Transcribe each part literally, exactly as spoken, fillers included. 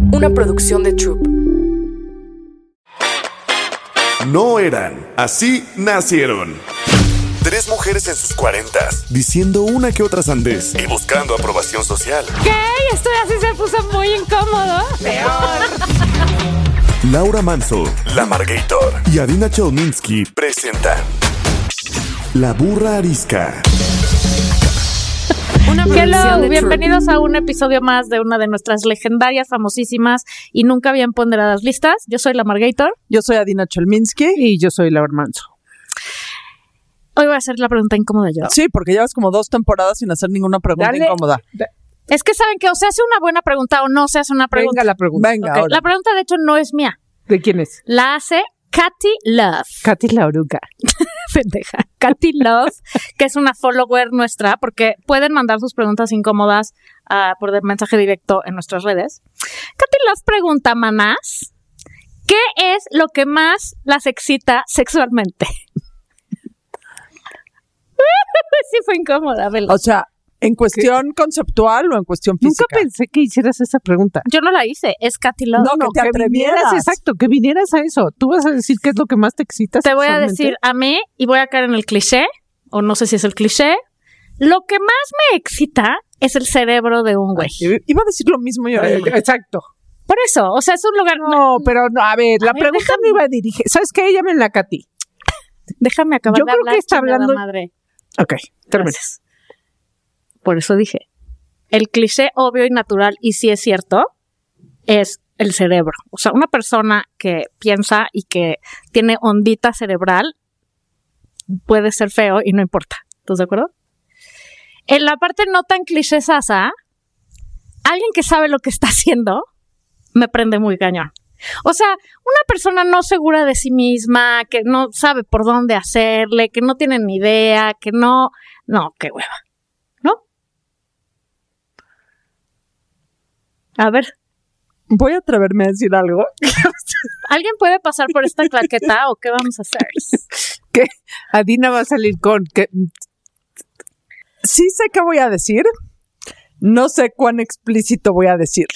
una producción de Troop. No eran, así nacieron. Tres mujeres en sus cuarentas, diciendo una que otra sandez y buscando aprobación social. ¿Qué? Esto así se puso muy incómodo. Peor. Laura Manso, La Margator y Adina Chelminsky presentan La Burra Arisca. Una Hello, bienvenidos a un episodio más de una de nuestras legendarias, famosísimas y nunca bien ponderadas listas. Yo soy La Margator. Yo soy Adina Chelminsky. Y yo soy Laura Manso. Hoy voy a hacer la pregunta incómoda yo. Sí, porque llevas como dos temporadas sin hacer ninguna pregunta Dale. incómoda. Es que saben que o se hace una buena pregunta o no se hace una pregunta. Venga la pregunta. Venga, Okay. ahora. La pregunta, de hecho, no es mía. ¿De quién es? La hace Katy Love. Katy la oruga. Pendeja. Katy Love, que es una follower nuestra, porque pueden mandar sus preguntas incómodas uh, por mensaje directo en nuestras redes. Katy Love pregunta, manás, ¿qué es lo que más las excita sexualmente? Sí fue incómoda, Bela. O sea, ¿en cuestión ¿Qué? conceptual o en cuestión física? Nunca pensé que hicieras esa pregunta. Yo no la hice, es Katy Love. No, no, que te que atrevieras. vinieras, exacto, que vinieras a eso. Tú vas a decir qué es lo que más te excita. Te voy a sexualmente. decir a mí, y voy a caer en el cliché, o no sé si es el cliché, lo que más me excita es el cerebro de un güey. Ay, iba a decir lo mismo yo. Eh, Exacto. Por eso, o sea, es un lugar... No, pero no, a ver, A la ver, pregunta déjame. me iba a dirigir. ¿Sabes qué? Llamen la Katy. Déjame acabar Yo de creo hablar, que está chingada hablando- madre. Ok, termina. Gracias. Por eso dije, el cliché obvio y natural, y sí es cierto, es el cerebro. O sea, una persona que piensa y que tiene ondita cerebral puede ser feo y no importa. ¿Estás de acuerdo? En la parte no tan cliché sasa, alguien que sabe lo que está haciendo me prende muy cañón. O sea, una persona no segura de sí misma, que no sabe por dónde hacerle, que no tiene ni idea, que no... No, qué hueva. ¿No? A ver, Voy a atreverme a decir algo. ¿alguien puede pasar por esta claqueta o qué vamos a hacer? ¿Qué? Adina va a salir con que Sí sé qué voy a decir. No sé cuán explícito voy a decir.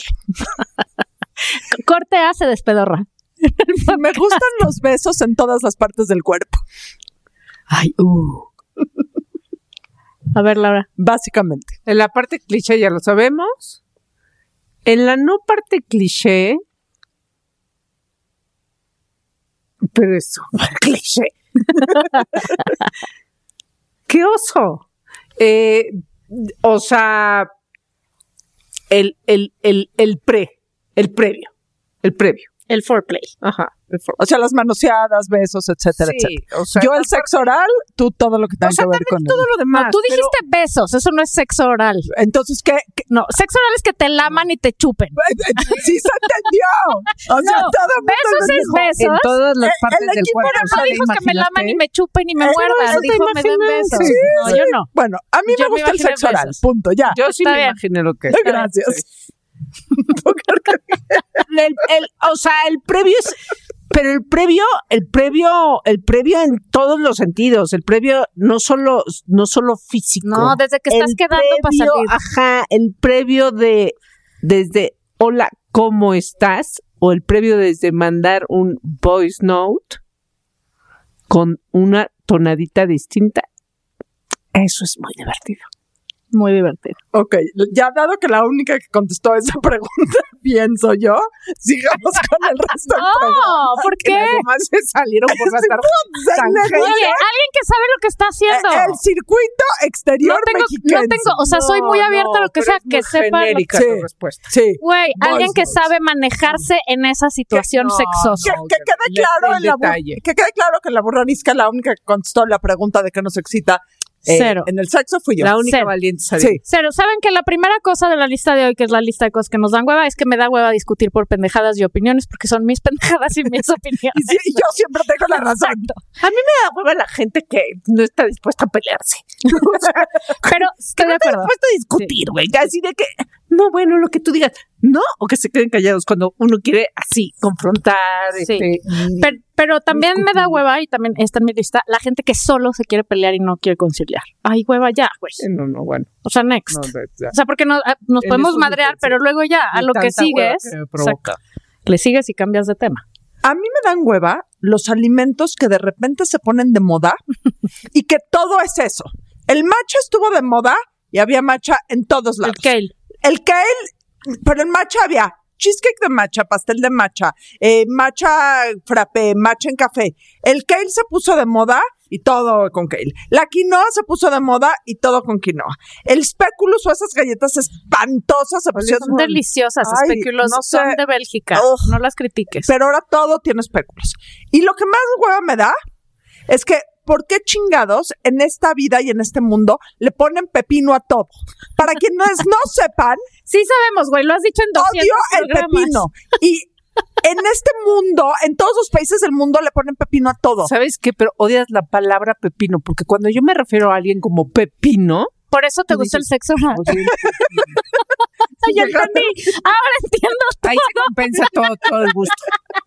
Corte A se despedorra. Me gustan los besos en todas las partes del cuerpo. Ay, uh. A ver, Laura. Básicamente. En la parte cliché ya lo sabemos. En la no parte cliché, pero es súper cliché. ¡Qué oso! Eh, o sea, el, el, el, el pre, el previo, el previo. El foreplay. Ajá. El for- O sea, las manoseadas, besos, etcétera, Sí, etcétera. o sea, Yo el sexo oral, tú todo lo que tenga o sea, que ver también con todo él. lo demás. No, tú pero- dijiste besos, eso no es sexo oral. Entonces, ¿qué? ¿Qué? No, sexo oral es que te laman y te chupen. Sí se entendió. O sea, No, todo el mundo besos lo es dijo. besos. en todas las El- partes el del equipo cuerpo. Pero o sea, no dijo que me imagínate. laman y me chupen y me Eh, muerdan. eso te Dijo, me den imaginé, besos. sí, No, yo no. Bueno, a mí Yo me me gusta el imaginé sexo oral. besos. Punto, ya. Yo sí Está me bien. imaginé lo que es. Gracias. El, el, o sea, el previo es, pero el previo, el previo, el previo en todos los sentidos, el previo no solo, no solo físico. No, desde que estás El quedando para previo, salir. Ajá, el previo de, desde, hola, ¿cómo estás? O el previo desde mandar un voice note con una tonadita distinta. Eso es muy divertido. Muy divertido. Ok, ya dado que la única que contestó esa pregunta bien soy yo, sigamos con el resto del programa. No, ¿por qué? Las demás se salieron por la Se le- Oye, alguien que sabe lo que está haciendo. El circuito exterior No tengo, mexicano. no tengo, o sea, soy muy abierta a lo que sea, que sepa. lo- genérica Sí. tu respuesta. Sí. Güey, alguien que notes. sabe manejarse en esa situación No, sexosa. Que, no, que que quede le- claro el en la bu- detalle. que quede claro que la burra arisca la única que contestó la pregunta de qué nos excita eh, Cero. en el sexo fui yo. La única Cero. valiente es Sí. Cero, ¿saben que la primera cosa de la lista de hoy, que es la lista de cosas que nos dan hueva, es que me da hueva discutir por pendejadas y opiniones, porque son mis pendejadas y mis Y, opiniones? sí, y yo siempre tengo la razón. A mí me da hueva la gente que no está dispuesta a pelearse. O sea, Pero estoy de no está acuerdo. dispuesta a discutir, güey. Así de que, no, bueno, lo que tú digas, no, o que se queden callados cuando uno quiere así confrontar. Sí. Este, y- Pero Pero también me da hueva, y también está en mi lista, la gente que solo se quiere pelear y no quiere conciliar. Ay, hueva ya, güey. No, no, bueno. O sea, next. No, ya. O sea, porque no, nos En podemos eso madrear, sí, pero luego ya, a lo que sigues, que provoca. le sigues y cambias de tema. A mí me dan hueva los alimentos que de repente se ponen de moda y que todo es eso. El matcha estuvo de moda y había matcha en todos lados. El kale. El kale, pero en matcha había cheesecake de matcha, pastel de matcha, eh, matcha frappé, matcha en café. El kale se puso de moda y todo con kale. La quinoa se puso de moda y todo con quinoa. El speculus o esas galletas espantosas se pusieron. Son deliciosas, Ay, especulos, no sé. son de Bélgica. Ugh. No las critiques. Pero ahora todo tiene espéculos. Y lo que más hueva me da es que, ¿por qué chingados en esta vida y en este mundo le ponen pepino a todo? Para quienes no sepan, Sí sabemos, güey, lo has dicho en doscientos odio el programas. pepino. Y en este mundo, en todos los países del mundo le ponen pepino a todo. ¿Sabes qué? Pero odias la palabra pepino, porque cuando yo me refiero a alguien como pepino, Por eso te Tú gusta dices, el sexo oral. odio el pepino. Ay, ya entendí. Ahora entiendo. Ahí se compensa todo, todo el gusto.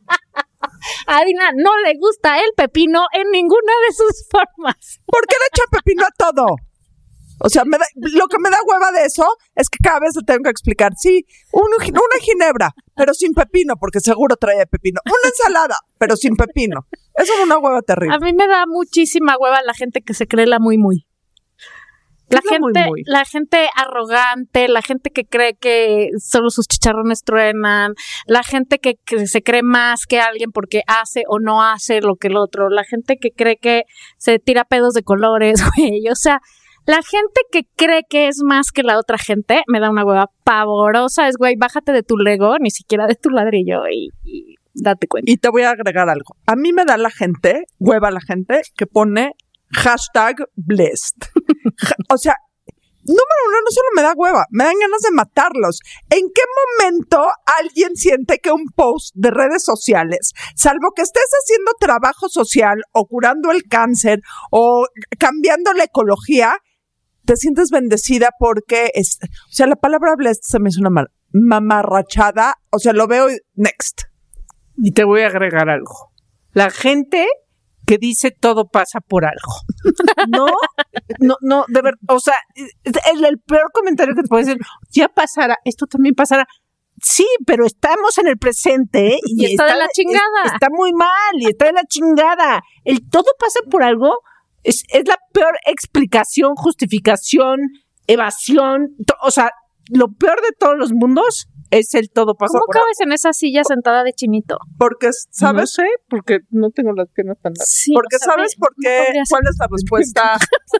A Dina no le gusta el pepino en ninguna de sus formas. ¿Por qué le echan pepino a todo? O sea, me da- lo que me da hueva de eso es que cada vez le tengo que explicar. Sí, un- una ginebra, pero sin pepino, porque seguro trae pepino. Una ensalada, pero sin pepino. Eso es una hueva terrible. A mí me da muchísima hueva la gente que se cree la muy muy. La ¿Qué es la muy, gente, muy? la gente arrogante, la gente que cree que solo sus chicharrones truenan, la gente que, que se cree más que alguien porque hace o no hace lo que el otro, la gente que cree que se tira pedos de colores, güey. O sea, la gente que cree que es más que la otra gente me da una hueva pavorosa. Es, güey, bájate de tu Lego, ni siquiera de tu ladrillo y, y date cuenta. Y te voy a agregar algo. A mí me da la gente, hueva la gente, que pone hashtag blessed. Ja- o sea, número uno, no solo me da hueva, me dan ganas de matarlos. ¿En qué momento alguien siente que un post de redes sociales, salvo que estés haciendo trabajo social o curando el cáncer o cambiando la ecología, te sientes bendecida porque es, o sea, la palabra blessed se me hizo una mal, mamarrachada, o sea, lo veo y next. Y te voy a agregar algo. La gente que dice todo pasa por algo. No, no, no, de verdad, o sea, el, el peor comentario que te puede decir, ya pasará, esto también pasará. Sí, pero estamos en el presente y, Y está de la chingada. es- está muy mal y está de la chingada. El todo pasa por algo es, es la peor explicación, justificación, evasión, to- o sea, lo peor de todos los mundos es el todo pasa ¿Cómo por algo. cabes en esa silla sentada de chinito? Porque, No ¿sabes? sé, porque no tengo las piernas tan largas. Sí, Porque o sea, sabes ve, por no qué, podría ser. cuál es la respuesta.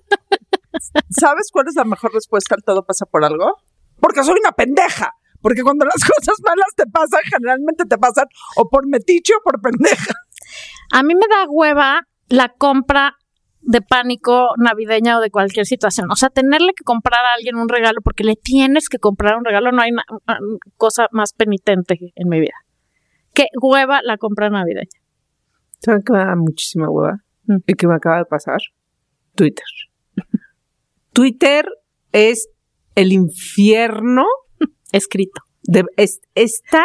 ¿Sabes cuál es la mejor respuesta al todo pasa por algo? Porque soy una pendeja. Porque cuando las cosas malas te pasan, generalmente te pasan o por metiche o por pendeja. A mí me da hueva la compra de pánico navideña o de cualquier situación. O sea, tenerle que comprar a alguien un regalo porque le tienes que comprar un regalo, no hay na- na- cosa más penitente en mi vida. Que hueva la compra navideña. ¿Saben que me da muchísima hueva? Mm. ¿Y que me acaba de pasar? Twitter. Twitter es el infierno. Escrito. De, es- está...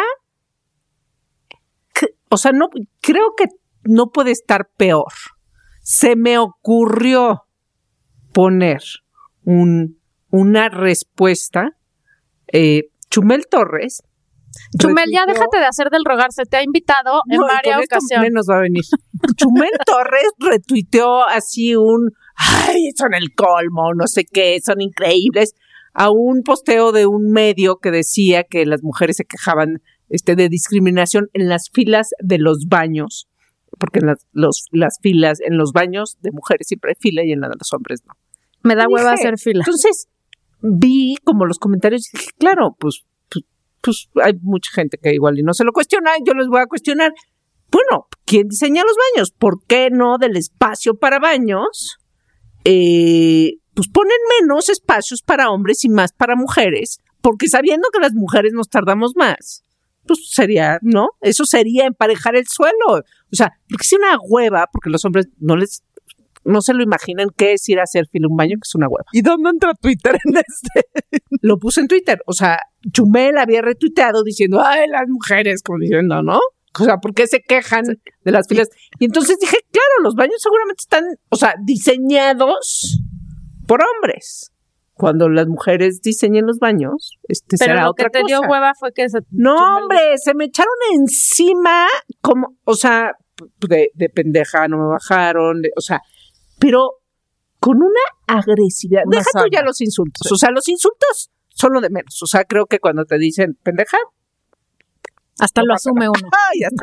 que- O sea, no creo que no puede estar peor. Se me ocurrió poner un, una respuesta. Eh, Chumel Torres. Chumel, ya retuiteó- déjate de hacer del rogar. Se te ha invitado en No, y varias con esto ocasiones. menos va a venir. Chumel Torres retuiteó así un, ay, son el colmo, no sé qué, son increíbles, a un posteo de un medio que decía que las mujeres se quejaban este, de discriminación en las filas de los baños, porque en las, los, las filas, en los baños de mujeres siempre hay fila y en la de los hombres no. Me da Y hueva dije, hacer fila. Entonces, vi como los comentarios y dije, claro, pues, pues, pues hay mucha gente que igual y no se lo cuestiona, yo les voy a cuestionar. Bueno, ¿quién diseña los baños? ¿Por qué no del espacio para baños? Eh, pues ponen menos espacios para hombres y más para mujeres, porque sabiendo que las mujeres nos tardamos más, pues sería, ¿no? Eso sería emparejar el suelo. O sea, porque es una hueva, porque los hombres no les, no se lo imaginan qué es ir a hacer fila a un baño, que es una hueva. ¿Y dónde entra Twitter en este? Lo puse en Twitter. O sea, Chumel había retuiteado diciendo, ay, las mujeres, como diciendo, ¿no? O sea, ¿por qué se quejan de las filas? Y entonces dije, claro, los baños seguramente están, o sea, diseñados por hombres. Cuando las mujeres diseñen los baños, este Pero será lo otra que te cosa. dio hueva fue que se... No, hombre, se me echaron encima como, o sea, de, de pendeja, no me bajaron, de, o sea, pero con una agresividad. Una Deja tú sana. ya los insultos. Sí. O sea, los insultos son lo de menos. O sea, creo que cuando te dicen pendeja, Hasta no lo pasa asume nada. uno. Ay, ya está.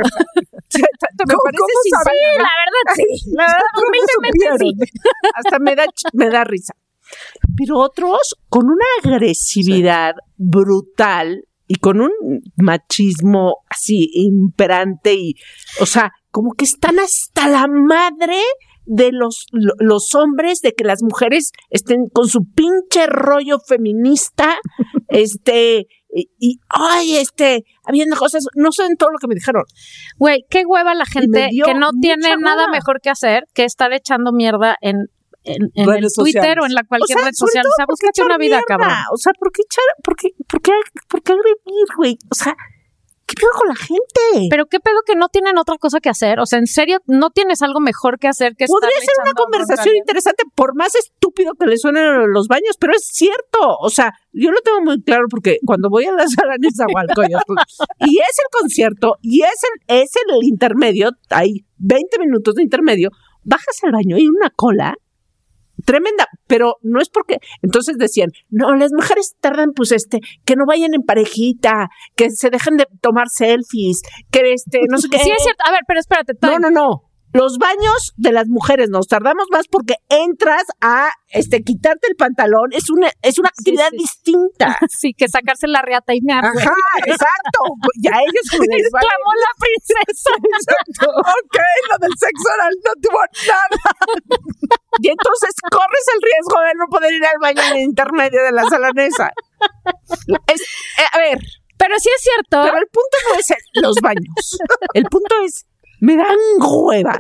Me ¿Cómo- parece cómo sincero. saben? Sí, la verdad sí. La verdad, ¿Cómo humildemente sí. Hasta me da, ch- me da risa. Pero otros con una agresividad brutal y con un machismo así imperante y, o sea, como que están hasta la madre de los, lo- los hombres, de que las mujeres estén con su pinche rollo feminista, este, y, y, ay, este, habiendo cosas, no sé en todo lo que me dijeron. Güey, qué hueva la gente dio que no mucha tiene nada hueva. mejor que hacer que estar echando mierda en, en, en el Redes Twitter sociales. o en la cualquier O sea, red sobre social. todo O sea, ¿por qué búscate una echar vida, mierda? cabrón. O sea, ¿por qué echar, por qué, por qué, por qué agredir, güey? O sea, ¿qué pedo con la gente? Pero qué pedo que no tienen otra cosa que hacer. O sea, en serio, no tienes algo mejor que hacer que Podría estarle ser una echando conversación bronca a alguien. interesante, por más estúpido que le suenen los baños, pero es cierto. O sea, yo lo tengo muy claro porque cuando voy a la sala en Zahualcóyotl y es el concierto y es el, es el intermedio, hay veinte minutos de intermedio, bajas al baño y hay una cola tremenda, pero no es porque, entonces decían, no, las mujeres tardan, pues este, que no vayan en parejita, que se dejen de tomar selfies, que este, no sé qué. Sí, es cierto. A ver, pero espérate. No, time. no, no. Los baños de las mujeres nos tardamos más porque entras a este quitarte el pantalón, es una es una actividad sí. distinta. Sí, que sacarse la riata y mear. güey. Ajá, exacto. Ya ellos como les vale. Exclamó la princesa. Exacto. Ok, lo del sexo oral no tuvo nada. Y entonces corres el riesgo de no poder ir al baño en el intermedio de la sala mesa. Es, eh, a ver, Pero sí es cierto. pero el punto no es el- los baños. El punto es, me dan hueva,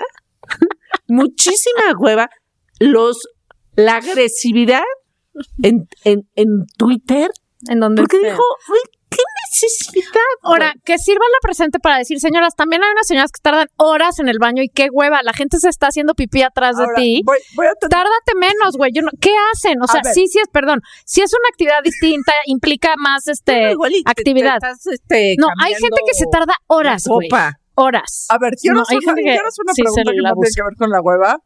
muchísima hueva, los, la agresividad en, en, en Twitter, En donde porque esté. dijo, "Güey, ¿qué necesidad? Ahora, güey?" que sirva la presente para decir, señoras, también hay unas señoras que tardan horas en el baño y qué hueva, la gente se está haciendo pipí atrás Ahora, de ti. voy, voy a tener Tárdate menos, güey. Yo no, ¿qué hacen? O A sea, ver. sí, sí es, perdón. Si es una actividad distinta, implica más este Bueno, igual y te- actividad. te estás, este, No, hay gente que se tarda horas, güey. Opa. Horas. A ver, quiero No, hacer hay una, gente que quiero hacer una sí se pregunta que la no tiene busca. que ver con la hueva.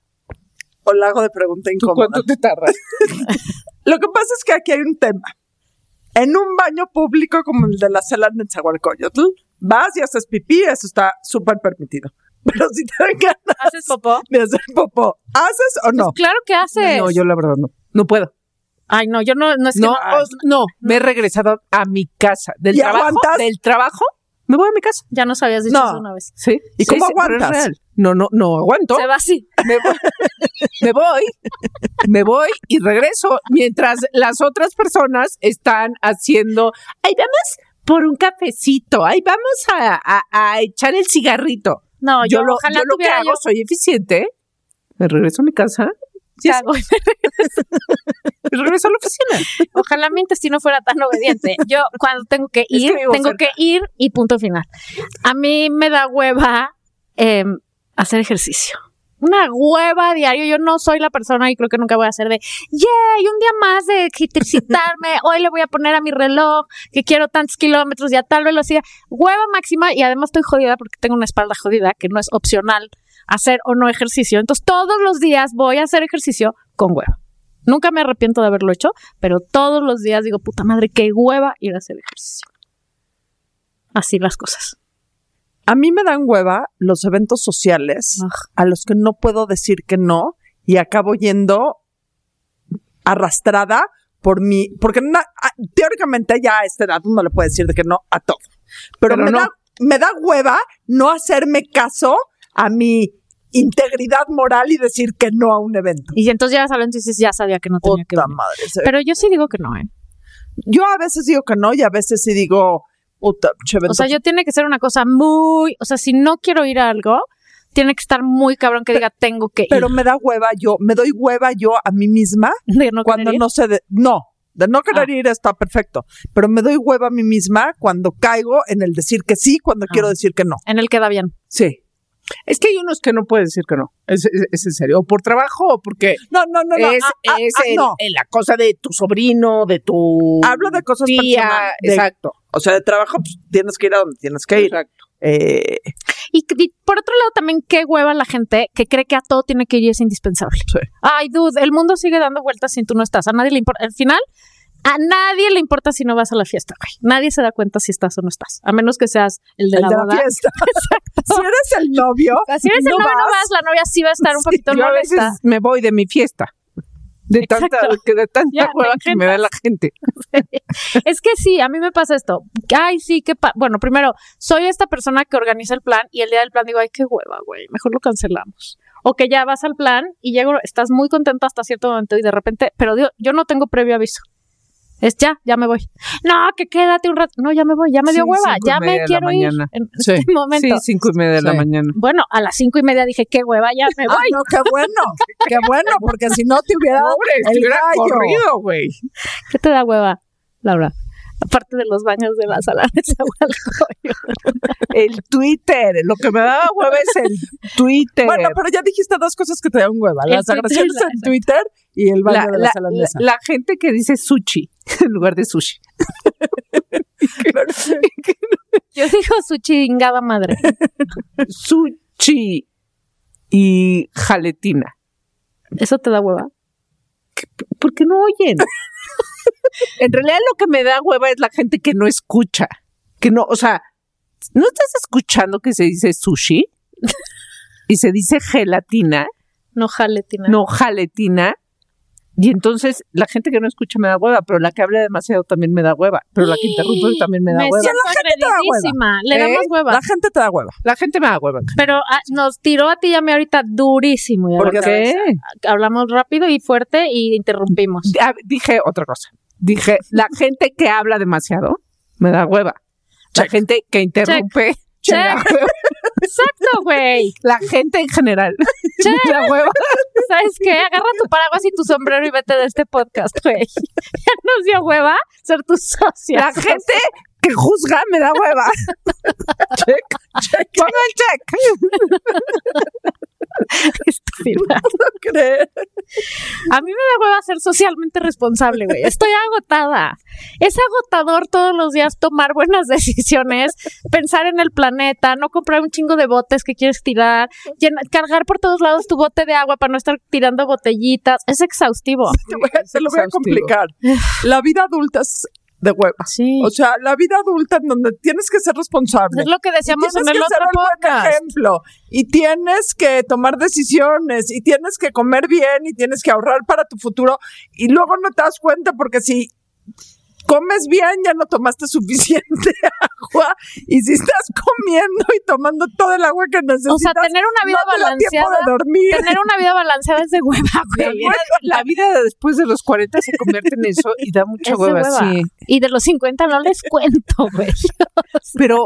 O la hago de pregunta ¿Tú incómoda. cuánto te tardas? Lo que pasa es que aquí hay un tema. En un baño público como el de la Celada en Zahualcóyotl, vas y haces pipí, eso está súper permitido. Pero si te dan ganas ¿Haces popó? de hacer popó, ¿haces o no? Pues claro que haces. No, yo la verdad no. No puedo. Ay, no, yo no, no es que No, no- os- no, me he regresado a mi casa. Del ¿Y trabajo, aguantas? del trabajo, me voy a mi casa. ya nos habías dicho No. eso una vez. Sí. ¿Y Sí, cómo sí, pero es aguantas? real. No, no, no aguanto. Se va así. Me voy, me voy, me voy y regreso mientras las otras personas están haciendo, ay, vamos por un cafecito, ay, vamos a, a- a echar el cigarrito. No, yo, yo lo, ojalá yo lo que tuviera hago, yo soy eficiente, me regreso a mi casa y así, cago. y regreso a la oficina. Ojalá mi intestino fuera tan obediente. Yo cuando tengo que Es que ir, vivo tengo cerca. que ir y punto final. A mí me da hueva eh, hacer ejercicio. Una hueva diario. Yo no soy la persona y creo que nunca voy a hacer de, yay, un día más de ejercitarme. Hoy le voy a poner a mi reloj que quiero tantos kilómetros y a tal velocidad. Hueva máxima y además estoy jodida porque tengo una espalda jodida que no es opcional hacer o no ejercicio. Entonces todos los días voy a hacer ejercicio con hueva. Nunca me arrepiento de haberlo hecho, pero todos los días digo, puta madre, qué hueva ir a hacer ejercicio. Así las cosas. A mí me dan hueva los eventos sociales Ugh. a los que no puedo decir que no y acabo yendo arrastrada por mi... Porque na- a- teóricamente ya a esta edad uno le puede decir de que no a todo. Pero, Pero me, no. da, me da hueva no hacerme caso a mi integridad moral y decir que no a un evento. Y entonces ya sabes, entonces ya sabía que no tenía que Puta venir. madre. se- Pero yo sí digo que no, ¿eh? Yo a veces digo que no y a veces sí digo... Puta, che, evento O sea, yo tiene que ser una cosa muy... O sea, si no quiero ir a algo, tiene que estar muy cabrón que diga, tengo que ir. Pero me da hueva yo, me doy hueva yo a mí misma De no cuando querer ir. no sé de, no, De no querer Ah. ir está perfecto. Pero me doy hueva a mí misma cuando caigo en el decir que sí, cuando Ah. quiero decir que no. En el queda bien. Sí. Es que hay unos que no puedes decir que no. Es, es, es en serio. O por trabajo o porque No, no, no, no. es, ah, ah, es ah, el- no. el- la cosa de tu sobrino, de tu Hablo de cosas tía. personales. de- Exacto. O sea, de trabajo, pues tienes que ir a donde tienes que ir. Exacto. Eh, Y, y por otro lado también qué hueva la gente que cree que a todo tiene que ir y es indispensable. Sí. Ay, dude, el mundo sigue dando vueltas si tú no estás. A nadie le importa. Al final, a nadie le importa si no vas a la fiesta, güey. Nadie se da cuenta si estás o no estás. A menos que seas el de el la de la boda. fiesta. Si eres el novio, Si eres el no novio, no vas. vas, la novia sí va a estar un poquito Yo a veces molesta. me voy de mi fiesta. De tanta, Exacto. que de tanta Ya, hueva me que me da la gente. Es que sí, a mí me pasa esto. Ay, sí, qué pa bueno, primero, soy esta persona que organiza el plan y el día del plan digo, ay, qué hueva, güey, mejor lo cancelamos. O que ya vas al plan y llego, estás muy contento hasta cierto momento y de repente, pero digo, yo no tengo previo aviso. Es ya, ya me voy. No, que quédate un rato. No, ya me voy, ya me dio Sí, hueva, cinco y ya media de me la quiero ir mañana. en Sí. este momento. Sí, cinco y media de la Sí. mañana. Bueno, a las cinco y media dije, qué hueva, ya me Ah, voy. no, qué bueno, qué bueno, porque si no te hubiera dado Pobre, el estuviera gallo. corrido, güey. ¿Qué te da hueva, Laura? Aparte de los baños de la sala de Zahualcoyot. El Twitter. Lo que me daba hueva es el Twitter. Bueno, pero ya dijiste dos cosas que te dan hueva. El Las Twitter, agresiones la- en Twitter y el baño la, de la, la- sala la- mesa. la gente que dice sushi en lugar de sushi. Yo digo su chingada madre. Sushi y jaletina. ¿Eso te da hueva? ¿Por qué no oyen? En realidad lo que me da hueva es la gente que no escucha. Que no, o sea, ¿no estás escuchando que se dice sushi? Y se dice gelatina, No jaletina. no jaletina. Y entonces la gente que no escucha me da hueva, pero la que habla demasiado también me da hueva. Pero la que interrumpe también me da Me hueva. siento te da hueva. agredidísima. Le ¿Eh? damos hueva. La gente te da hueva. La gente me da hueva. Pero ah, nos tiró a ti y a mí ahorita durísimo. y a la ¿Por cabeza. qué? Hablamos rápido y fuerte y interrumpimos. Ah, dije otra cosa. Dije, la gente que habla demasiado me da hueva. La Check. gente que interrumpe Check. me da hueva. Exacto, güey. La gente en general me da hueva. ¿Sabes qué? Agarra tu paraguas y tu sombrero y vete de este podcast, güey. Ya nos dio hueva ser tu socia. La gente que juzga me da hueva. Check, check. Ponga el check. Estúpida. No creer. A mí me da hueva ser socialmente responsable, güey. Estoy agotada. Es agotador todos los días tomar buenas decisiones, pensar en el planeta, no comprar un chingo de botes que quieres tirar, llena- cargar por todos lados tu bote de agua para no estar tirando botellitas. Es exhaustivo. Te, voy a- es te lo voy a exhaustivo. complicar. La vida adulta es de hueva. Sí. O sea, la vida adulta en donde tienes que ser responsable. Es lo que decíamos en Tienes el que ser otro el buen podcast. ejemplo y tienes que tomar decisiones y tienes que comer bien y tienes que ahorrar para tu futuro y luego no te das cuenta porque si comes bien ya no tomaste suficiente agua y si estás comiendo y tomando todo el agua que necesitas, O sea, tener una vida no te da tiempo balanceada. de dormir. Tener una vida balanceada es de hueva, La güey. vida, la vida después de los cuarenta se convierte en eso y da mucha Es de hueva, hueva. sí. Y de los cincuenta no les cuento, güey. Pero,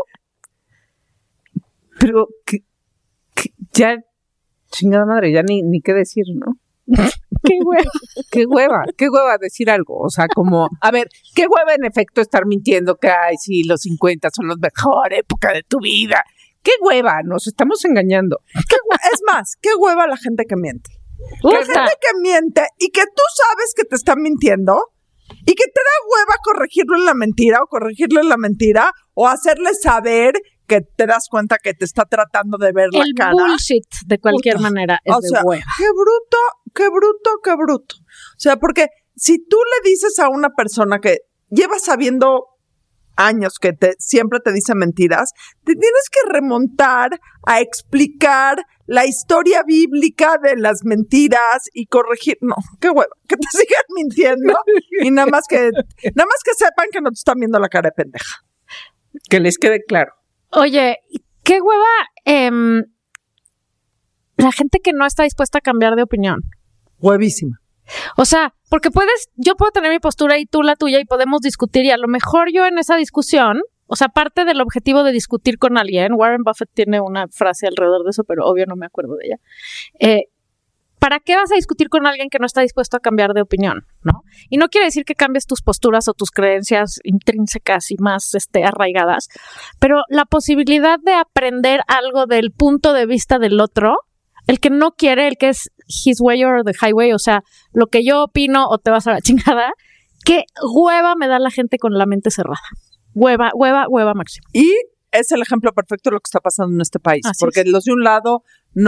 pero, que, que ya, chingada madre, ya ni, ni qué decir, ¿no? Qué hueva. Qué hueva, qué hueva decir algo. O sea, como, a ver, qué hueva en efecto estar mintiendo que, ay, sí, los cincuenta son la mejor época de tu vida. Qué hueva, nos estamos engañando. Qué hue- es más, qué hueva la gente que miente. Puta. La gente que miente y que tú sabes que te están mintiendo y que te da hueva corregirlo en la mentira o corregirlo en la mentira o hacerle saber que te das cuenta que te está tratando de ver la El cara. bullshit, de cualquier Puta. manera, es O de sea, hueva. qué bruto, qué bruto, qué bruto. O sea, porque si tú le dices a una persona que lleva sabiendo años que te, siempre te dice mentiras, te tienes que remontar a explicar la historia bíblica de las mentiras y corregir. No, qué hueva, que te sigan mintiendo y nada más que, nada más que sepan que no te están viendo la cara de pendeja. Que les quede claro. Oye, qué hueva em, la gente que no está dispuesta a cambiar de opinión. Huevísima. O sea, porque puedes, yo puedo tener mi postura y tú la tuya y podemos discutir y a lo mejor yo en esa discusión, o sea, parte del objetivo de discutir con alguien, Warren Buffett tiene una frase alrededor de eso, pero obvio no me acuerdo de ella. Eh, ¿para qué vas a discutir con alguien que no está dispuesto a cambiar de opinión, ¿no? Y no quiere decir que cambies tus posturas o tus creencias intrínsecas y más este, arraigadas, pero la posibilidad de aprender algo del punto de vista del otro, el que no quiere, el que es his way or the highway, o sea, lo que yo opino o te vas a la chingada, qué hueva me da la gente con la mente cerrada. Hueva, hueva, hueva máxima. Y es el ejemplo perfecto de lo que está pasando en este país, Así porque es. los de un lado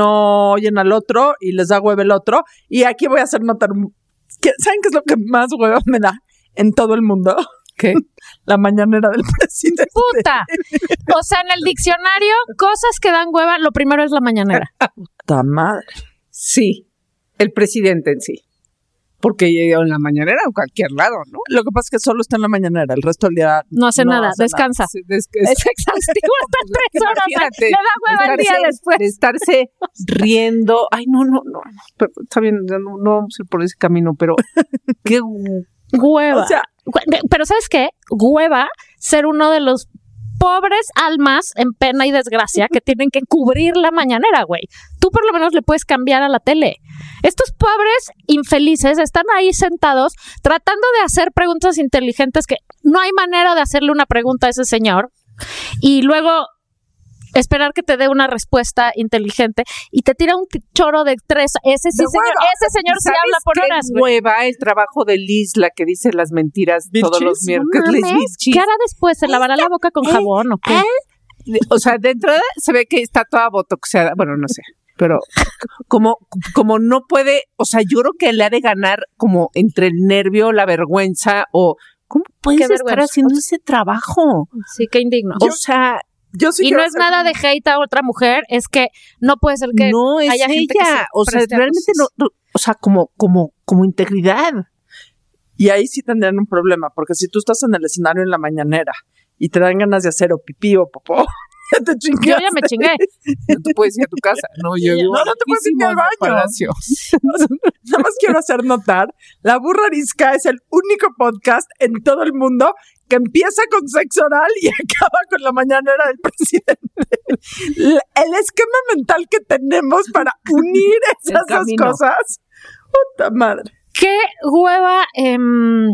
no oyen al otro y les da hueva el otro. Y aquí voy a hacer notar, que, ¿saben qué es lo que más hueva me da en todo el mundo? ¿Qué? La mañanera del presidente. ¡Puta! O sea, en el diccionario, cosas que dan hueva, lo primero es la mañanera. ¡Puta madre! Sí, el presidente en sí. Porque en la mañanera en cualquier lado, ¿no? Lo que pasa es que solo está en la mañanera, el resto del día No hace no nada, hace descansa. Sí, des- Es exhaustivo estar tres horas. Imagínate, Le da hueva el día estarse- después. de estarse riendo. Ay, no, no, no. Pero, está bien, no, no vamos a ir por ese camino, pero qué gu- Hueva. O sea, Pero ¿sabes qué? Hueva ser uno de los pobres almas en pena y desgracia que tienen que cubrir la mañanera, güey. Tú por lo menos le puedes cambiar a la tele. Estos pobres infelices están ahí sentados tratando de hacer preguntas inteligentes que no hay manera de hacerle una pregunta a ese señor y luego esperar que te dé una respuesta inteligente y te tira un t- choro de tres. Ese sí, De señor, hueva. ese señor sí ¿Sabes habla por qué horas, güey. hueva el trabajo de Lisla que dice las mentiras Vilchis, todos los No miércoles? mames, Vilchis. ¿qué hará después? ¿Se lavará la boca con él- jabón o qué? O sea, de entrada se ve que está toda botoxeada. Bueno, no sé. Pero como, como no puede, o sea, yo creo que le ha de ganar como entre el nervio, la vergüenza o ¿cómo puedes Qué estar vergüenza. haciendo ese trabajo? Sí, qué indigno. O sea, yo sí y quiero no es hacer- nada de hate a otra mujer, es que no puede ser que no es haya gente que se ella. O sea, preste a realmente no, cosas. no, o sea, como, como, como integridad. Y ahí sí tendrían un problema, porque si tú estás en el escenario en la mañanera y te dan ganas de hacer o pipí o popó, ya te Yo chingaste. ya me chingué. No te puedes ir a tu casa. No, yo vivo No, no te puedes ir ni al lejísimos del baño. Palacio. Nada más quiero hacer notar, La Burra Arisca es el único podcast en todo el mundo que empieza con sexo oral y acaba con la mañanera del presidente. La- El esquema mental que tenemos para unir esas dos camino. cosas. Puta madre. Qué hueva, em,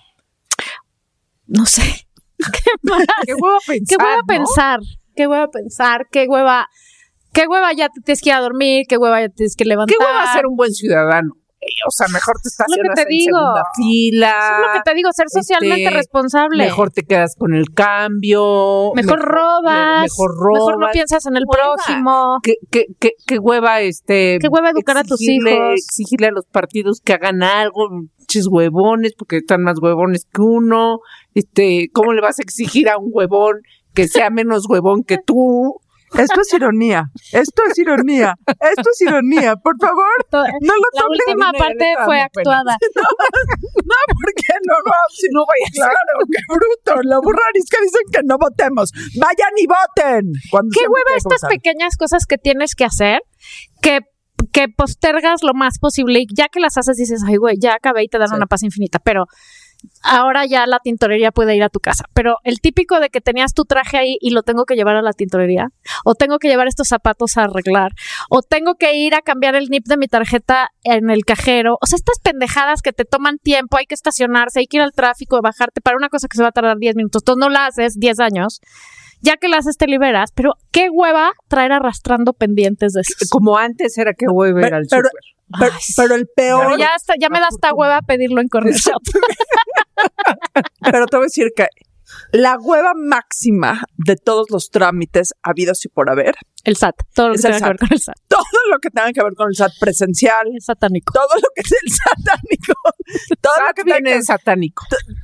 no sé. Qué más. Qué hueva pensar, Qué hueva ¿no? pensar. Qué hueva pensar. Qué hueva. Qué hueva ya te tienes que ir a dormir. Qué hueva ya te tienes que levantar. ¿Qué hueva ser un buen ciudadano? O sea, mejor te Es lo que estacionas te en digo. segunda fila. Eso es lo que te digo, ser socialmente Este, responsable. Mejor te quedas con el cambio. Mejor robas. Mejor robas. Mejor no piensas en el Hueva. prójimo. ¿Qué, qué, qué, qué hueva, este. Qué hueva educar a tus exigirle- hijos. Exigirle a los partidos que hagan algo, pinches huevones, porque están más huevones que uno. Este, ¿cómo le vas a exigir a un huevón que sea menos huevón que tú? Esto es ironía. Esto es ironía. Esto es ironía. Por favor, To- no lo La tomen. última ya le parte estaba fue dando pena. actuada. No, porque luego, si no vaya claro, qué bruto. La Burra Arisca dicen que no votemos. Vayan y voten. Cuando ¿Qué siempre hueva hay que estas votar. pequeñas cosas que tienes que hacer que, que postergas lo más posible y ya que las haces dices, ay güey, ya acabé y te dan Sí. una paz infinita, pero ahora ya la tintorería puede ir a tu casa. Pero el típico de que tenías tu traje ahí y lo tengo que llevar a la tintorería, o tengo que llevar estos zapatos a arreglar, o tengo que ir a cambiar el nip de mi tarjeta en el cajero, o sea, estas pendejadas que te toman tiempo, hay que estacionarse, hay que ir al tráfico, bajarte para una cosa que se va a tardar diez minutos, tú no la haces diez años. Ya que la haces te liberas, pero qué hueva traer arrastrando pendientes de eso. Como antes era que hueva ir al Pero- súper. Pero, Ay, sí. pero el peor, Pero ya, hasta, ya me da hasta hueva pedirlo en Corner Shop. pero te voy a decir que la hueva máxima de todos los trámites habidos y por haber, El S A T, todo lo que Es el tenga que ver con el S A T. todo lo que tenga que ver con el S A T presencial, Es satánico. todo lo que es el satánico, todo lo que tenga Viene que satánico.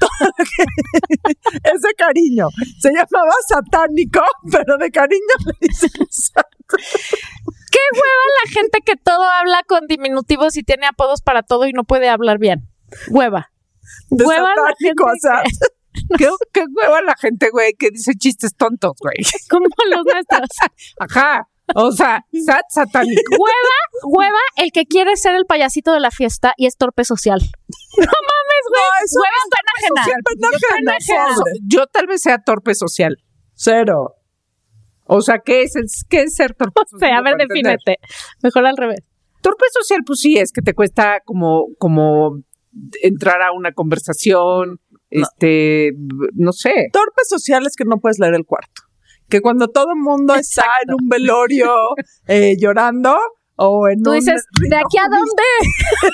es de cariño. Se llamaba satánico, pero de cariño le dicen S A T. Qué hueva la gente que todo habla con diminutivos y tiene apodos para todo y no puede hablar bien. Hueva. De Hueva la satánico a gente S A T. ¿Qué, qué hueva la gente, güey, que dice chistes tontos, güey. como los nuestros. Ajá. O sea, sat satánico. Hueva, hueva, el que quiere ser el payasito de la fiesta y es torpe social. No mames, güey. No, eso hueva no es pena ajena. Pena ajena, ajena. pobre. Yo tal vez sea torpe social. Cero. O sea, ¿qué es, el, qué es ser torpe O sea, a ver, social? Para entender. defínete. Mejor al revés. Torpe social, pues sí, es que te cuesta como, como entrar a una conversación, no. este, no sé. Torpe social es que no puedes leer el cuarto. Que cuando todo el mundo está en un velorio eh, llorando o en Tú un dices, ¿de aquí a dónde?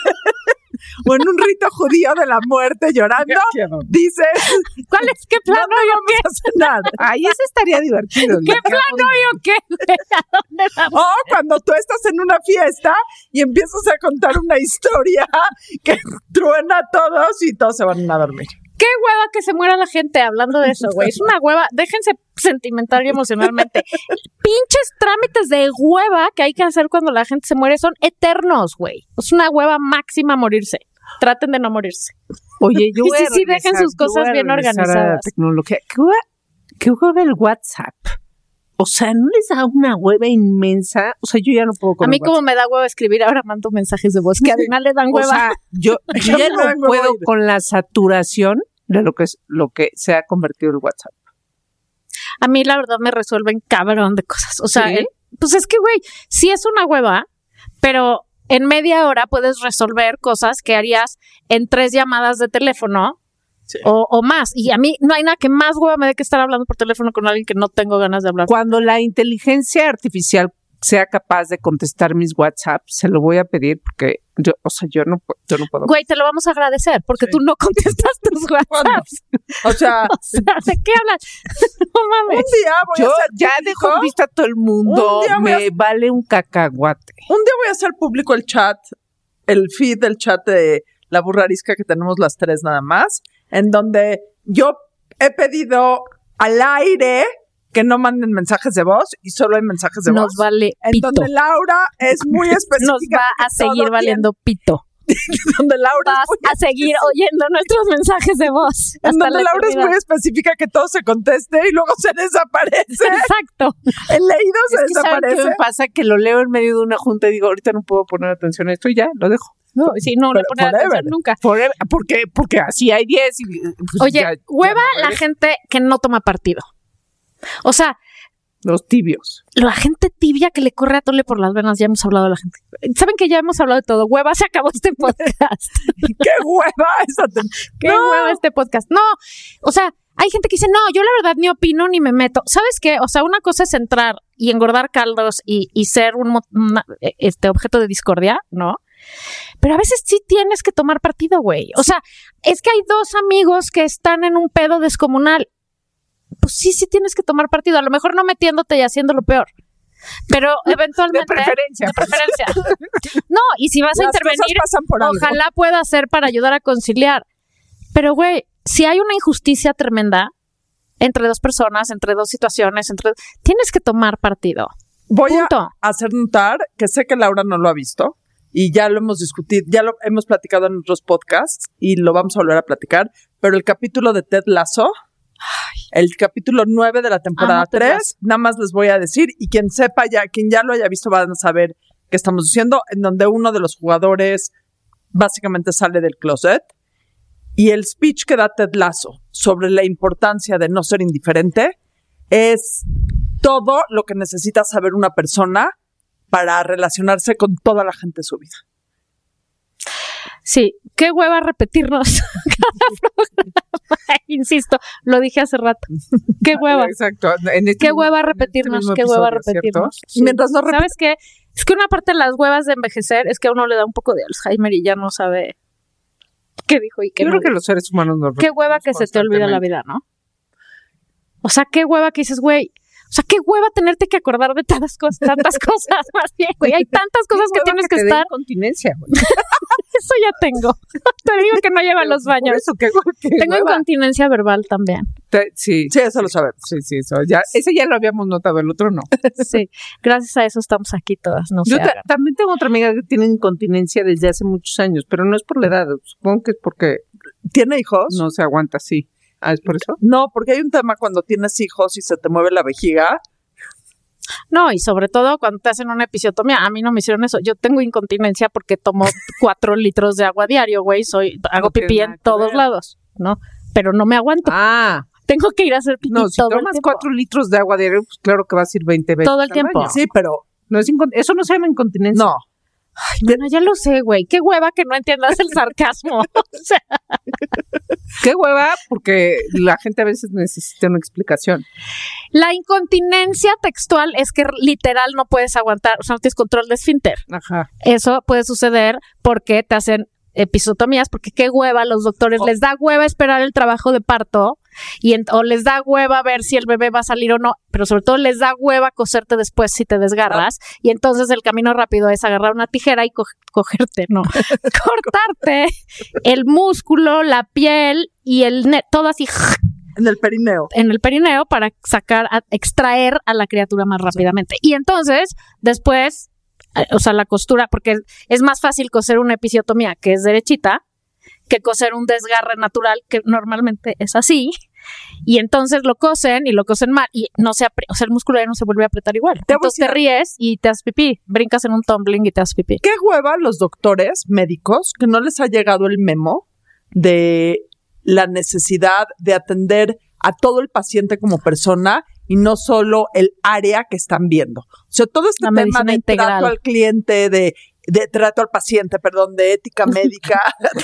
o en un rito judío de la muerte llorando, dices, ¿cuál es? ¿Qué plan no hoy o vamos qué? a cenar? Ahí eso estaría divertido. ¿Qué plan hoy o qué? ¿A dónde vamos? O cuando tú estás en una fiesta y empiezas a contar una historia que truena a todos y todos se van a dormir. Qué hueva que se muera la gente hablando de eso, güey. Es una hueva. Déjense sentimental y emocionalmente. Pinches trámites de hueva que hay que hacer cuando la gente se muere son eternos, güey. Es una hueva máxima morirse. Traten de no morirse. Oye, yo Y voy sí, a sí, regresar, dejen sus yo cosas voy a bien regresar a la organizadas. tecnología. ¿Qué hueva, qué hueva el WhatsApp? O sea, ¿no les da una hueva inmensa? O sea, yo ya no puedo con A mí el como WhatsApp. me da hueva escribir, ahora mando mensajes de voz que además le dan O hueva. sea, yo, yo ya Me no dan hueva puedo oír. con la saturación de lo que es lo que se ha convertido el WhatsApp. A mí la verdad me resuelven cabrón de cosas. O sea, ¿Sí? el- pues es que, güey, sí es una hueva, pero en media hora puedes resolver cosas que harías en tres llamadas de teléfono Sí. o, o más. Y a mí no hay nada que más hueva me dé que estar hablando por teléfono con alguien que no tengo ganas de hablar. Cuando la inteligencia artificial sea capaz de contestar mis WhatsApp, se lo voy a pedir porque yo, o sea, yo no, pu- yo no puedo. Güey, te lo vamos a agradecer porque Sí. tú no contestas tus WhatsApps. O sea, O sea, ¿de qué hablas? No un mames. día voy Yo a ser ya público, dejo en vista a todo el mundo, Un día voy me vale un cacahuate. un día voy a hacer público el chat, el feed del chat de La Burra Arisca que tenemos las tres nada más, en donde yo he pedido al aire que no manden mensajes de voz y solo hay mensajes de Nos voz. vale En pito. donde Laura es muy específica. Nos va a que todo seguir valiendo pito. tiene- donde Laura Vas es muy, a seguir oyendo nuestros mensajes de voz. en hasta donde la Laura es eternidad. muy específica que todo se conteste y luego se desaparece. Exacto. El leído se Es que ¿saben qué desaparece. me pasa? Que lo leo en medio de una junta y digo, ahorita no puedo poner atención a esto y ya, lo dejo. No, sí, no le Pero ponen forever. atención nunca. Forever, porque, porque así hay diez y pues, Oye, ya- ya hueva no la eres gente que no toma partido. O sea, los tibios. la gente tibia que le corre a tole por las venas, ya hemos hablado de la gente. ¿Saben que ya hemos hablado de todo? Hueva, se acabó este podcast. ¡Qué hueva esa! tem- Qué No. hueva este podcast. No, o sea, hay gente que dice, no, yo la verdad ni opino ni me meto. ¿Sabes qué? O sea, una cosa es entrar y engordar caldos y, y ser un mo- una- este objeto de discordia, ¿no? Pero a veces sí tienes que tomar partido, güey. O sea, es que hay dos amigos que están en un pedo descomunal. Pues sí, sí tienes que tomar partido. A lo mejor no metiéndote y haciendo lo peor. Pero eventualmente... De preferencia. De preferencia. No, y si vas a Las intervenir, cosas pasan por algo. ojalá pueda ser para ayudar a conciliar. Pero, güey, si hay una injusticia tremenda entre dos personas, entre dos situaciones, entre tienes que tomar partido. Voy a Punto. hacer notar que sé que Laura no lo ha visto y ya lo hemos discutido, ya lo hemos platicado en otros podcasts y lo vamos a volver a platicar, pero el capítulo de Ted Lasso, el capítulo nueve de la temporada Amo Ted tres, Lasso. nada más les voy a decir y quien sepa ya, quien ya lo haya visto van a saber qué estamos diciendo, en donde uno de los jugadores básicamente sale del closet y el speech que da Ted Lasso sobre la importancia de no ser indiferente es todo lo que necesita saber una persona para relacionarse con toda la gente de su vida. Sí, qué hueva repetirnos cada programa. Insisto, lo dije hace rato. Qué hueva. Exacto. En este Qué hueva mismo- en este repetirnos, mismo qué hueva episodio, ¿cierto? repetirnos. Y mientras no repite, ¿Sabes qué? Es que una parte de las huevas de envejecer es que a uno le da un poco de Alzheimer y ya no sabe qué dijo y qué Yo no creo que dijo. los seres humanos nos Qué hueva que se te olvida la vida, ¿no? O sea, qué hueva que dices, güey. O sea, qué hueva tenerte que acordar de tantas cosas, tantas cosas, más bien, güey. Hay tantas cosas que tienes que te dé estar. incontinencia, güey. Eso ya tengo. Te digo que no lleva a los Por baños. eso, qué hue- qué Tengo hueva. incontinencia verbal también. Te- Sí, sí, eso lo sabemos. sí, sí, eso. Ya, ese ya lo habíamos notado, el otro no. Sí. Gracias a eso estamos aquí todas. No Yo se ta- hagan. también tengo otra amiga que tiene incontinencia desde hace muchos años, pero no es por la edad, supongo que es porque ¿Tiene hijos? no se aguanta así. Ah, ¿es por eso? No, porque hay un tema cuando tienes hijos y se te mueve la vejiga. No, y sobre todo cuando te hacen una episiotomía. A mí no me hicieron eso. Yo tengo incontinencia porque tomo cuatro litros de agua diario, güey. Soy, hago No tiene pipí nada en que todos ver. lados, ¿no? Pero no me aguanto. Ah, Tengo que ir a hacer pipí no, si todo el tomas tiempo. cuatro litros de agua diario, pues claro que vas a ir veinte veces. Todo el al tiempo. baño. Sí, pero No es incon- eso no se llama incontinencia. no. Ay, bueno, ya lo sé, güey. Qué hueva que no entiendas el sarcasmo. O sea, qué hueva, porque la gente a veces necesita una explicación. La incontinencia textual es que literal no puedes aguantar, o sea, no tienes control de esfínter. Ajá. Eso puede suceder porque te hacen episiotomías, porque qué hueva, los doctores oh. les da hueva esperar el trabajo de parto y en, o les da hueva ver si el bebé va a salir o no, pero sobre todo les da hueva coserte después si te desgarras oh. y entonces el camino rápido es agarrar una tijera y co- cogerte, no, cortarte el músculo, la piel y el ne- todo así en el perineo. En el perineo para sacar, a, extraer a la criatura más rápidamente. Y entonces, después, o sea, la costura, porque es más fácil coser una episiotomía que es derechita, que coser un desgarre natural que normalmente es así. Y entonces lo cosen y lo cosen mal y no se apre- o sea, el músculo ya no se vuelve a apretar igual. Te entonces te ríes y te haces pipí, brincas en un tumbling y te haces pipí. ¿Qué hueva los doctores médicos que no les ha llegado el memo de la necesidad de atender a todo el paciente como persona y no solo el área que están viendo? O sea, todo este la tema de integral. trato al cliente, de, de trato al paciente, perdón, de ética médica,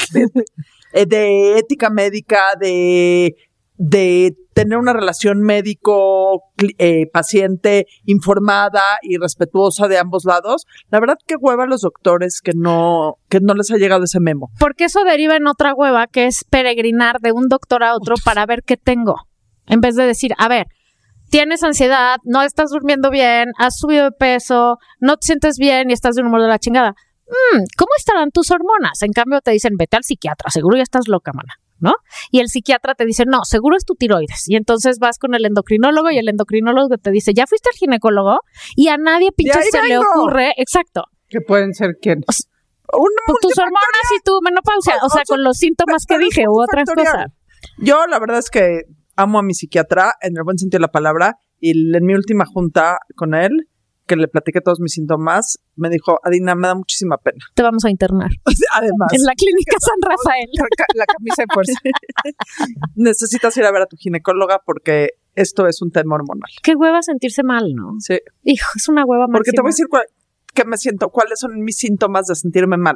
de ética médica, de, de tener una relación médico-paciente eh, informada y respetuosa de ambos lados. La verdad que hueva a los doctores que no, que no les ha llegado ese memo. Porque eso deriva en otra hueva que es peregrinar de un doctor a otro para ver qué tengo. En vez de decir, a ver, tienes ansiedad, no estás durmiendo bien, has subido de peso, no te sientes bien y estás de un humor de la chingada. Mm, ¿Cómo estarán tus hormonas? En cambio te dicen, vete al psiquiatra, seguro ya estás loca, mana, ¿no? Y el psiquiatra te dice, no, seguro es tu tiroides. Y entonces vas con el endocrinólogo y el endocrinólogo te dice, ¿ya fuiste al ginecólogo? Y a nadie pinche se le ocurre, exacto. Que pueden ser quienes. O sea, pues tus hormonas y tu menopausia, o sea, con los síntomas que dije u otras cosas. Yo la verdad es que amo a mi psiquiatra en el buen sentido de la palabra y en mi última junta con él, que le platiqué todos mis síntomas, me dijo, Adina, me da muchísima pena. Te vamos a internar. Además. En la clínica San Rafael. La camisa de fuerza. Necesitas ir a ver a tu ginecóloga porque esto es un tema hormonal. Qué hueva sentirse mal, ¿no? Sí. Hijo, es una hueva máxima. Porque te voy a decir cuál, qué me siento, cuáles son mis síntomas de sentirme mal.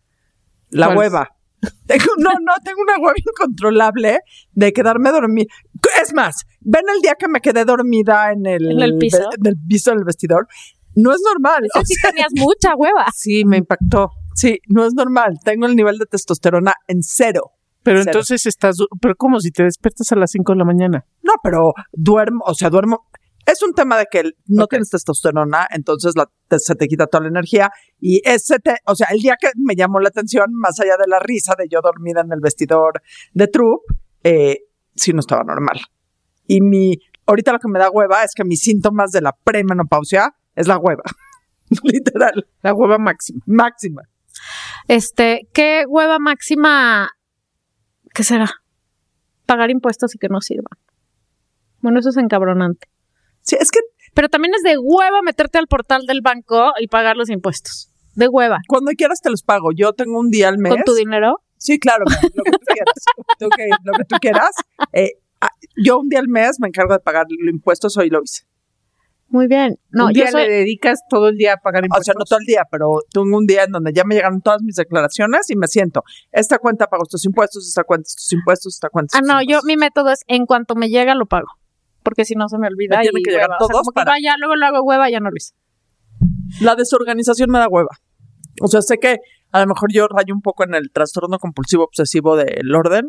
La ¿Cuál? hueva. Tengo, no, no, tengo una hueva incontrolable de quedarme dormida. Es más, ven el día que me quedé dormida en el, ¿En el piso? Ve, en el piso del vestidor. No es normal. O sea, sí tenías mucha hueva. Sí, me impactó. Sí, no es normal. Tengo el nivel de testosterona en cero. Pero Cero. entonces estás, pero ¿cómo si te despiertas a las cinco de la mañana? No, pero duermo, o sea, duermo. Es un tema de que no Okay. tienes testosterona, entonces la, te, se te quita toda la energía. Y ese, te, o sea, el día que me llamó la atención, más allá de la risa de yo dormida en el vestidor de Troop, eh, sí no estaba normal. Y mi, ahorita lo que me da hueva es que mis síntomas de la premenopausia es la hueva. Literal. La hueva máxima. Máxima. Este, ¿qué hueva máxima? ¿Qué será? Pagar impuestos y que no sirvan. Bueno, eso es encabronante. Sí, es que Pero también es de hueva meterte al portal del banco y pagar los impuestos. De hueva. cuando quieras te los pago. Yo tengo un día al mes. ¿Con tu dinero? Sí, claro, lo que tú quieras. Tú que- lo que tú quieras. Eh, ah, yo un día al mes me encargo de pagar los impuestos, hoy lo hice. Muy bien. No, Un yo día soy... le dedicas todo el día a pagar O impuestos. sea, no todo el día, pero tengo un día en donde ya me llegaron todas mis declaraciones y me siento, esta cuenta pago estos impuestos, esta cuenta estos impuestos, esta cuenta Ah, estos no, yo, impuestos. mi método es en cuanto me llega lo pago. Porque si no se me olvida. Me tienen y que llegar hueva. O sea, todos como para- que vaya, luego lo hago hueva, ya no lo hice. La desorganización me da hueva. O sea, sé que a lo mejor yo rayo un poco en el trastorno compulsivo obsesivo del orden,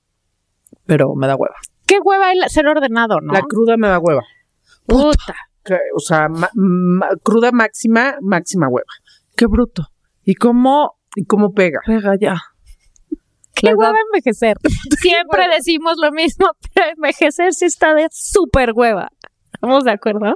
pero me da hueva. Qué hueva el ser ordenado, ¿no? La cruda me da hueva. Puta. Que, O sea, ma- ma- cruda máxima, máxima hueva. Qué bruto. ¿Y cómo ¿Y cómo pega? pega ya? Qué La hueva edad- envejecer. Siempre decimos lo mismo, pero envejecer sí está de súper hueva. ¿Estamos de acuerdo?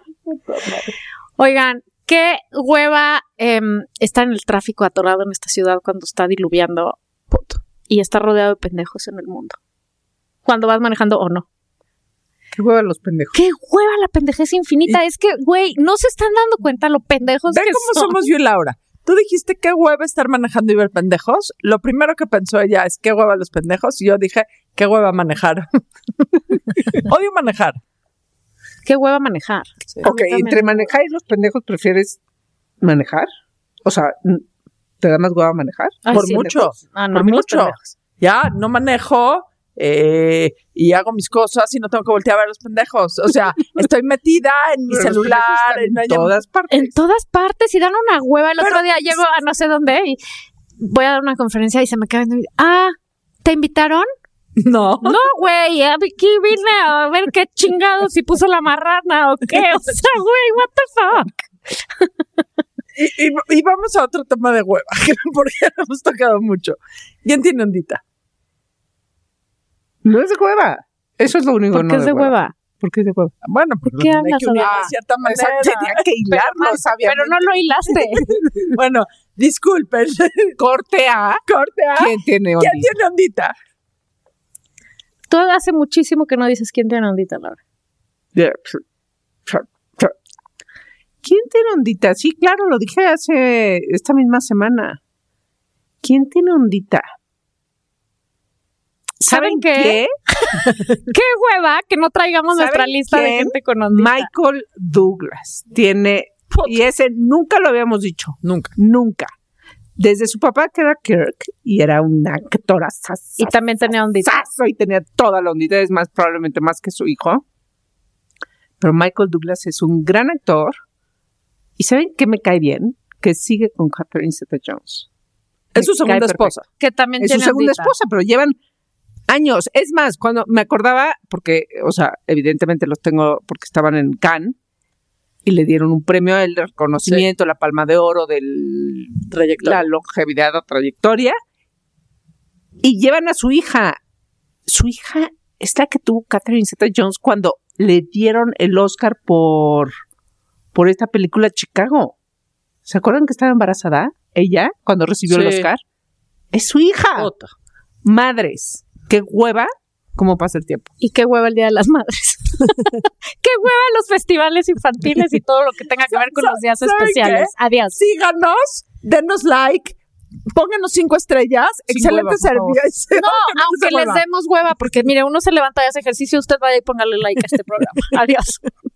Oigan, qué hueva em, está en el tráfico atorado en esta ciudad cuando está diluviando puto, y está rodeado de pendejos en el mundo. Cuando vas manejando o no. Qué hueva los pendejos. Qué hueva la pendejez infinita. Es que, güey, no se están dando cuenta lo pendejos Ve que cómo son. somos yo y Laura. Tú dijiste qué hueva estar manejando y ver pendejos. Lo primero que pensó ella es qué hueva los pendejos. Y yo dije, qué hueva manejar. Odio manejar. Qué hueva manejar. Ok, A mí también. entre manejar y los pendejos, ¿prefieres manejar? O sea, n- ¿Te da más hueva manejar? Ay, por sí, mucho, pendejos. Ah, no, por a mí los mucho. pendejos. Ya, no manejo eh, y hago mis cosas y no tengo que voltear a ver a los pendejos. O sea, estoy metida en mi Pero los celular, pendejos están en, en todas partes. En todas partes y dan una hueva. El Pero- otro día llego a no sé dónde y voy a dar una conferencia y se me queda viendo. y, Ah, ¿te invitaron? No. No, güey, aquí vine a ver qué chingados si puso la marrana o qué. O sea, güey, what the fuck. Y, y, y vamos a otro tema de hueva, porque lo hemos tocado mucho. ¿Quién tiene ondita? No es de hueva. Eso es lo único. ¿Por qué no es de hueva? ¿Por qué es de hueva? Bueno, pues qué hay hablas, que unir Adela? de cierta manera. Tenía que hilarlo, Pero sabiamente. no lo hilaste. Bueno, disculpen. Corte A. Corte A. ¿Quién tiene ondita? ¿Quién tiene ondita? Tú hace muchísimo que no dices quién tiene ondita, Laura. ¿Quién tiene ondita? Sí, claro, lo dije hace esta misma semana. ¿Quién tiene ondita? ¿Saben qué? Qué hueva que no traigamos ¿Saben nuestra lista de quién? gente con ondita. Michael Douglas tiene, y ese nunca lo habíamos dicho, Nunca. nunca. Desde su papá que era Kirk y era un actor Y también tenía ondita. y tenía toda la ondita, es más probablemente más que su hijo. Pero Michael Douglas es un gran actor. ¿Y saben qué me cae bien? Que sigue con Catherine Zeta-Jones. Es su Me segunda cae esposa. Que también Es su tiene segunda ondita. esposa, pero llevan años. Es más, cuando me acordaba, porque, o sea, evidentemente los tengo porque estaban en Cannes y le dieron un premio al reconocimiento, la palma de oro de la longevidad o trayectoria, y llevan a su hija. Su hija es la que tuvo Catherine Zeta-Jones cuando le dieron el Oscar por, por esta película Chicago. ¿Se acuerdan que estaba embarazada? Ella, cuando recibió el Sí. Oscar. Es su hija. Otra. Madres, qué hueva, cómo pasa el tiempo. Y qué hueva el Día de las Madres. Qué hueva los festivales infantiles y todo lo que tenga que ver con los días ¿Saben especiales. Adiós. Síganos, denos like, pónganos cinco estrellas. Sin Excelente hueva, por favor. servicio. No, aunque les demos hueva, porque mire, uno se levanta y hace ejercicio, usted vaya y póngale like a este programa. Adiós.